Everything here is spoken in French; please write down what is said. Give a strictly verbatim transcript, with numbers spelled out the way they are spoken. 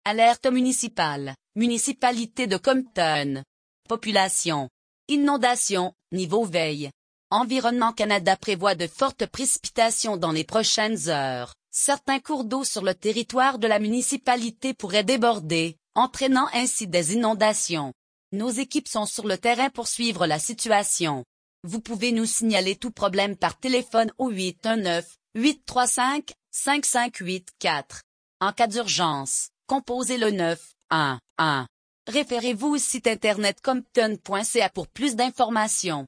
Alerte municipale. Municipalité de Compton. Population. Inondation, niveau veille. Environnement Canada prévoit de fortes précipitations dans les prochaines heures. Certains cours d'eau sur le territoire de la municipalité pourraient déborder, entraînant ainsi des inondations. Nos équipes sont sur le terrain pour suivre la situation. Vous pouvez nous signaler tout problème par téléphone au huit un neuf, huit trois cinq, cinq cinq huit quatre. En cas d'urgence, composez le neuf un un. Référez-vous au site internet compton point c a pour plus d'informations.